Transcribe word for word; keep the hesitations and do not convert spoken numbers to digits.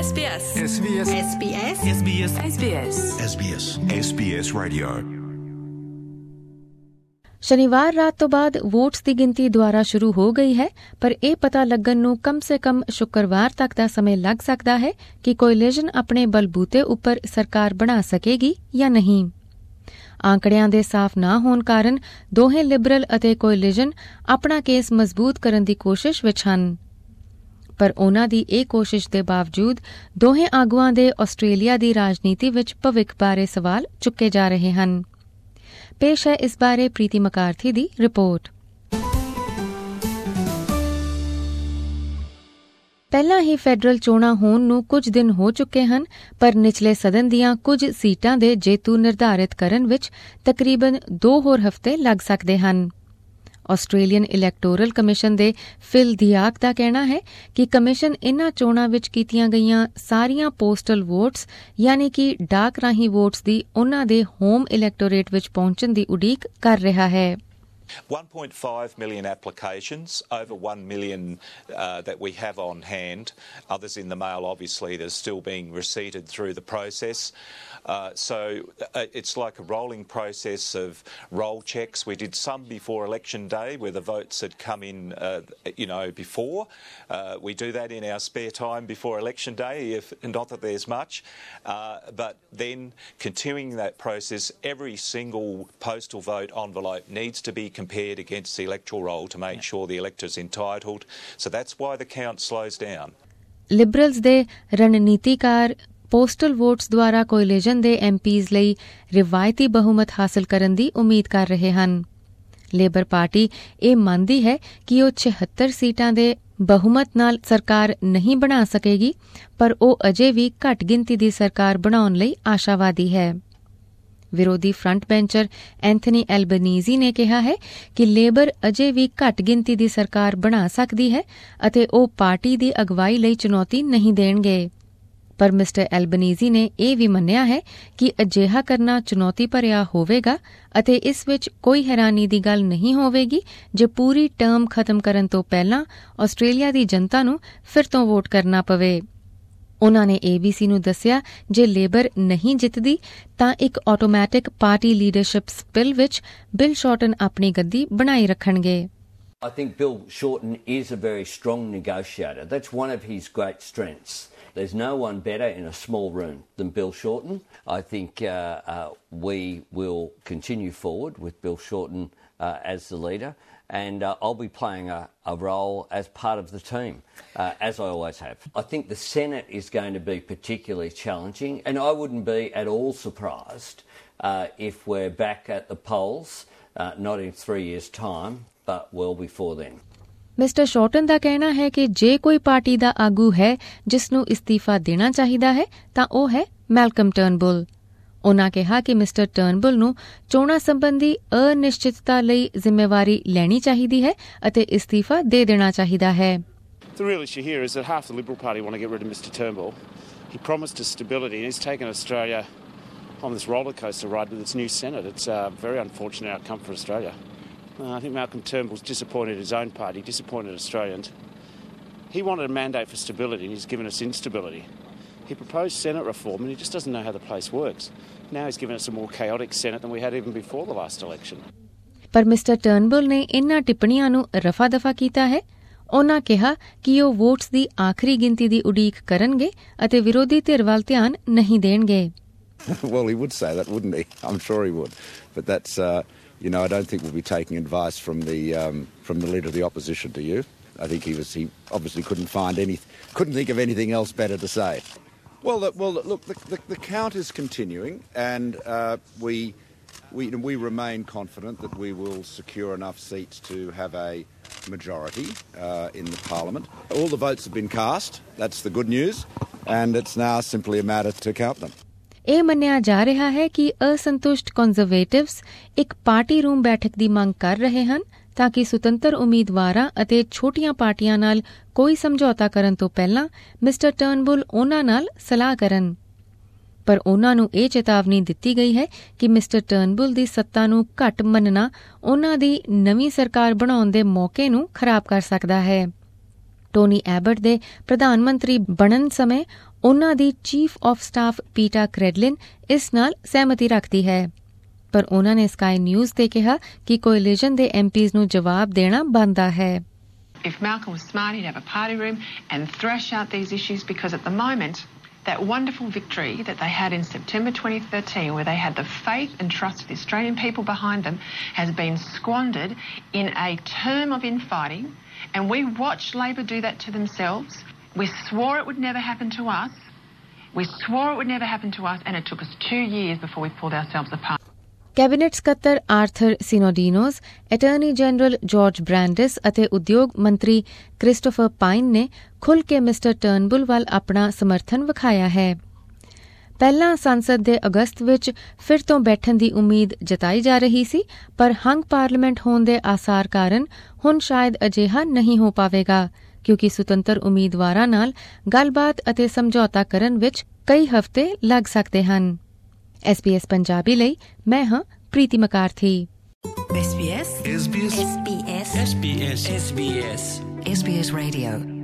S B S S B S S B S S B S S B S S B S S B S Radio। ਸ਼ਨੀਵਾਰ ਰਾਤ ਤੋਂ ਬਾਅਦ votes ਦੀ ਗਿਣਤੀ ਦੁਆਰਾ ਸ਼ੁਰੂ ਹੋ ਗਈ ਹੈ, ਪਰ ਇਹ ਪਤਾ ਲੱਗਣ ਨੂੰ ਕਮ ਸੇ ਕਮ ਸ਼ੁੱਕਰਵਾਰ ਤੱਕ ਦਾ ਸਮੇਂ ਲੱਗ ਸਕਦਾ ਹੈ ਕਿ ਕੋਅਲੀਸ਼ਨ ਆਪਣੇ ਬਲਬੂਤੇ ਉੱਪਰ ਸਰਕਾਰ ਬਣਾ ਸਕੇਗੀ ਜਾਂ ਨਹੀਂ। ਆંકੜਿਆਂ ਦੇ ਸਾਫ਼ ਨਾ ਹੋਣ ਕਾਰਨ ਦੋਹੇ ਲਿਬਰਲ ਅਤੇ ਕੋਅਲੀਸ਼ਨ ਆਪਣਾ ਕੇਸ ਮਜ਼ਬੂਤ ਕਰਨ ਦੀ ਕੋਸ਼ਿਸ਼ ਵਿੱਚ ਹਨ, ਪਰ ਉਨ੍ਹਾਂ ਦੀ ਇਹ ਕੋਸ਼ਿਸ਼ ਦੇ ਬਾਵਜੂਦ ਦੋਹੇ ਆਗੂਆਂ ਦੇ ਆਸਟ੍ਰੇਲੀਆ ਦੀ ਰਾਜਨੀਤੀ ਵਿੱਚ ਭਵਿੱਖ ਬਾਰੇ ਸਵਾਲ ਚੁੱਕੇ ਜਾ ਰਹੇ ਹਨ। ਪੇਸ਼ ਹੈ ਇਸ ਬਾਰੇ ਪ੍ਰੀਤੀ ਮਕਾਰਥੀ ਦੀ ਰਿਪੋਰਟ। ਪਹਿਲਾਂ ਹੀ ਫੈਡਰਲ ਚੋਣਾਂ ਹੋਣ ਨੂੰ ਕੁਝ ਦਿਨ ਹੋ ਚੁੱਕੇ ਹਨ, ਪਰ ਨਿਚਲੇ ਸਦਨ ਦੀਆਂ ਕੁਝ ਸੀਟਾਂ ਦੇ ਜੇਤੂ ਨਿਰਧਾਰਿਤ ਕਰਨ ਵਿੱਚ ਤਕਰੀਬਨ ਦੋ ਹੋਰ ਹਫ਼ਤੇ ਲੱਗ ਸਕਦੇ ਹਨ। ਆਸਟ੍ਰੇਲੀਅਨ ਇਲੈਕਟੋਰਲ ਕਮਿਸ਼ਨ ਦੇ ਫਿਲ ਦਿਆਕ ਦਾ ਕਹਿਣਾ ਹੈ ਕਿ ਕਮਿਸ਼ਨ ਇਨ੍ਹਾਂ ਚੋਣਾਂ ਵਿੱਚ ਕੀਤੀਆਂ ਗਈਆਂ ਸਾਰੀਆਂ ਪੋਸਟਲ ਵੋਟਸ ਯਾਨੀ ਕਿ ਡਾਕ ਰਾਹੀਂ ਵੋਟਸ ਦੀ ਉਨ੍ਹਾਂ ਦੇ ਹੋਮ ਇਲੈਕਟੋਰੇਟ ਵਿੱਚ ਪਹੁੰਚਣ ਦੀ ਉਡੀਕ ਕਰ ਰਿਹਾ ਹੈ। one point five million applications, over one million uh, that we have on hand, others in the mail obviously that are still being receipted through the process. Uh, so uh, it's like a rolling process of roll checks. We did some before election day where the votes had come in, uh, you know, before. Uh, we do that in our spare time before election day, if not that there's much. Uh, but then continuing that process, every single postal vote envelope needs to be compared against the electoral roll to make sure the elector's entitled. So that's why the count slows down. Liberals ਦੇ ਰਣਨੀਤੀਕਾਰ postal votes ਦੁਆਰਾ ਕੋਅਲੀਸ਼ਨ ਦੇ MPs ਲਈ ਰਿਵਾਇਤੀ ਬਹੁਮਤ ਹਾਸਲ ਕਰਨ ਦੀ ਉਮੀਦ ਕਰ ਰਹੇ ਹਨ। ਲੇਬਰ ਪਾਰਟੀ ਇਹ ਮੰਨਦੀ ਹੈ ਕਿ ਉਹ ਛਿਹੱਤਰ ਸੀਟਾਂ ਦੇ ਬਹੁਮਤ ਨਾਲ ਸਰਕਾਰ ਨਹੀਂ ਬਣਾ ਸਕੇਗੀ, ਪਰ ਉਹ ਅਜੇ ਵੀ ਘੱਟ ਗਿਣਤੀ ਦੀ ਸਰਕਾਰ ਬਣਾਉਣ ਲਈ ਆਸ਼ਾਵਾਦੀ ਹੈ। ਵਿਰੋਧੀ ਫਰੰਟ ਬੈਂਚਰ ਐਂਥਨੀ ਐਲਬਨੀਜ਼ੀ ਨੇ ਕਿਹਾ ਹੈ ਕਿ ਲੇਬਰ ਅਜੇ ਵੀ ਘੱਟ ਗਿਣਤੀ ਦੀ ਸਰਕਾਰ ਬਣਾ ਸਕਦੀ ਹੈ ਅਤੇ ਉਹ ਪਾਰਟੀ ਦੀ ਅਗਵਾਈ ਲਈ ਚੁਣੌਤੀ ਨਹੀਂ ਦੇਣਗੇ। ਪਰ ਮਿਸਟਰ ਐਲਬਨੀਜ਼ੀ ਨੇ ਇਹ ਵੀ ਮੰਨਿਆ ਹੈ ਕਿ ਅਜਿਹਾ ਕਰਨਾ ਚੁਣੌਤੀ ਭਰਿਆ ਹੋਵੇਗਾ ਅਤੇ ਇਸ ਵਿੱਚ ਕੋਈ ਹੈਰਾਨੀ ਦੀ ਗੱਲ ਨਹੀਂ ਹੋਵੇਗੀ ਜੇ ਪੂਰੀ ਟਰਮ ਖਤਮ ਕਰਨ ਤੋਂ ਪਹਿਲਾਂ ਆਸਟ੍ਰੇਲੀਆ ਦੀ ਜਨਤਾ ਨੂੰ ਫਿਰ ਤੋਂ ਵੋਟ ਕਰਨਾ ਪਵੇ। ਉਨ੍ਹਾਂ ਨੇ ਏਬੀਸੀ ਨੂੰ ਦੱਸਿਆ ਜੇ ਲੇਬਰ ਨਹੀਂ ਜਿੱਤਦੀ ਤਾਂ ਇੱਕ ਆਟੋਮੈਟਿਕ ਪਾਰਟੀ ਲੀਡਰਸ਼ਿਪ ਸਪਿਲ ਵਿੱਚ ਬਿਲ ਸ਼ਾਰਟਨ ਆਪਣੀ ਗੱਦੀ ਬਣਾਈ ਰੱਖਣਗੇ। I think Bill Shorten is a very strong negotiator. That's one of his great strengths. There's no one better in a small room than Bill Shorten. I think uh, uh, we will continue forward with Bill Shorten uh, as the leader, and uh, I'll be playing a, a role as part of the team, uh, as I always have. I think the Senate is going to be particularly challenging, and I wouldn't be at all surprised uh, if we're back at the polls, uh, not in three years' time, but well before then. Mister Shorten ਦਾ ਕਹਿਣਾ ਹੈ ਕਿ ਜੇ ਕੋਈ party ਦਾ ਆਗੂ ਹੈ ਜਿਸ ਨੂੰ ਇਸਤੀਫਾ ਦੇਣਾ ਚਾਹੀਦਾ ਹੈ ਤਾਂ ਉਹ ਹੈ ਮੈਲਕਮ ਟਰਨਬੁਲ। ਉਨ੍ਹਾਂ ਕਿਹਾ ਕਿ ਮਿਸਟਰ ਟਰਨਬੁਲ ਨੂੰ ਚੋਣਾਂ ਸੰਬੰਧੀ ਅਨਿਸ਼ਚਿਤਤਾ ਲਈ ਜ਼ਿੰਮੇਵਾਰੀ ਲੈਣੀ ਚਾਹੀਦੀ ਹੈ ਅਤੇ ਇਸਤੀਫਾ ਦੇ ਦੇਣਾ ਚਾਹੀਦਾ ਹੈ। The real issue here is that half the Liberal Party want to get rid of Mister Turnbull. He promised us stability and he's taken Australia on this roller coaster ride with its new Senate. It's a very unfortunate outcome for Australia. Uh, I think Malcolm Turnbull's disappointed his own party, disappointed Australians. He wanted a mandate for stability and he's given us instability. He proposed Senate reform and he just doesn't know how the place works. Now he's given us a more chaotic Senate than we had even before the last election. ਪਰ mister Turnbull ਨੇ ਇਨ੍ਹਾਂ ਟਿੱਪਣੀਆਂ ਨੂੰ ਰਫਾ ਦਫਾ ਕੀਤਾ ਹੈ। ਉਨ੍ਹਾਂ ਕਿਹਾ ਕਿ ਉਹ ਵੋਟਸ ਦੀ ਆਖਰੀ ਗਿਣਤੀ ਦੀ ਉਡੀਕ ਕਰਨਗੇ ਅਤੇ ਵਿਰੋਧੀ ਧਿਰ ਵੱਲ ਧਿਆਨ ਨਹੀਂ ਦੇਣਗੇ। Well, he would say that, wouldn't he? I'm sure he would. But that's... Uh... You know, I don't think we'll be taking advice from the um, from the leader of the opposition to you. I think he was he obviously couldn't find any couldn't think of anything else better to say. Well, the, well, look, the, the, the count is continuing, and uh, we we we remain confident that we will secure enough seats to have a majority uh, in the Parliament. All the votes have been cast. That's the good news, and it's now simply a matter to count them. ਇਹ ਮੰਨਿਆ ਜਾ ਰਿਹਾ ਹੈ ਕਿ ਅਸੰਤੁਸ਼ਟ conservatives ਇੱਕ party room ਬੈਠਕ ਦੀ ਮੰਗ ਕਰ ਰਹੇ ਹਨ ਤਾਂ ਕਿ ਸੁਤੰਤਰ ਉਮੀਦਵਾਰਾਂ ਅਤੇ ਛੋਟੀਆਂ ਪਾਰਟੀਆਂ ਨਾਲ ਕੋਈ ਸਮਝੌਤਾ ਕਰਨ ਤੋਂ ਪਹਿਲਾਂ ਮਿਸਟਰ ਟਰਨਬੁਲ ਉਨ੍ਹਾਂ ਨਾਲ ਸਲਾਹ ਕਰਨ। ਪਰ ਉਨ੍ਹਾਂ ਨੂੰ ਇਹ ਚੇਤਾਵਨੀ ਦਿੱਤੀ ਗਈ ਹੈ ਕਿ ਮਿਸਟਰ ਟਰਨਬੁਲ ਦੀ ਸੱਤਾ ਨੂੰ ਘੱਟ ਮੰਨਣਾ ਉਨ੍ਹਾਂ ਦੀ ਨਵੀਂ ਸਰਕਾਰ ਬਣਾਉਣ ਦੇ ਮੌਕੇ ਨੂੰ ਖਰਾਬ ਕਰ ਸਕਦਾ ਹੈ। ਟੋਨੀ ਐਬਟ ਦੇ ਪ੍ਰਧਾਨ ਮੰਤਰੀ ਬਣਨ ਸਮੇਂ ਉਨ੍ਹਾਂ ਦੀ chief of staff Peta Credlin ਇਸ ਨਾਲ ਸਹਿਮਤੀ ਰੱਖਦੀ ਹੈ, ਪਰ ਉਨ੍ਹਾਂ ਨੇ ਸਕਾਈ ਨਿਊਜ਼ ਤੇ ਕਿਹਾ ਕਿ ਕੋਅਲੀਸ਼ਨ ਦੇ ਐਮਪੀਜ਼ ਨੂੰ ਜਵਾਬ ਦੇਣਾ ਬਣਦਾ ਹੈ। If Malcolm was smart, he'd have a party room and thrash out these issues, because at the moment, that wonderful victory that they had in September twenty thirteen, where they had the faith and trust of the Australian people behind them, has been squandered in a term of infighting, and we watched Labor do that to themselves. We swore it would never happen to us. We swore it would never happen to us, and it took us two years before we pulled ourselves apart. Cabinet ਸਕੱਤਰ Arthur Sinodinos, attorney general George Brandis ਅਤੇ ਉਦਯੋਗ ਮੰਤਰੀ Christopher pine ਨੇ ਖੁੱਲ੍ਹ ਕੇ mister ਟਰਨਬੁਲ ਵੱਲ ਆਪਣਾ ਸਮਰਥਨ ਵਿਖਾਇਆ ਹੈ। ਪਹਿਲਾਂ ਸੰਸਦ ਦੇ ਅਗਸਤ ਵਿੱਚ ਫਿਰ ਤੋਂ ਬੈਠਣ ਦੀ ਉਮੀਦ ਜਤਾਈ ਜਾ ਰਹੀ ਸੀ, ਪਰ ਹੰਗ ਪਾਰਲੀਮੈਂਟ ਹੋਣ ਦੇ ਆਸਾਰ ਕਾਰਨ ਹੁਣ ਸ਼ਾਇਦ ਅਜਿਹਾ ਨਹੀਂ ਹੋ ਪਾਵੇਗਾ, ਕਿਉਂਕਿ ਸੁਤੰਤਰ ਉਮੀਦਵਾਰਾਂ ਨਾਲ ਗੱਲਬਾਤ ਅਤੇ ਸਮਝੌਤਾ ਕਰਨ ਵਿੱਚ ਕਈ ਹਫ਼ਤੇ ਲੱਗ ਸਕਦੇ ਹਨ। ਐਸ ਬੀ ਐਸ ਪੰਜਾਬੀ ਲਈ ਮੈਂ ਹਾਂ Preeti McCarthy. S B S S B S S B S S B S S B S radio.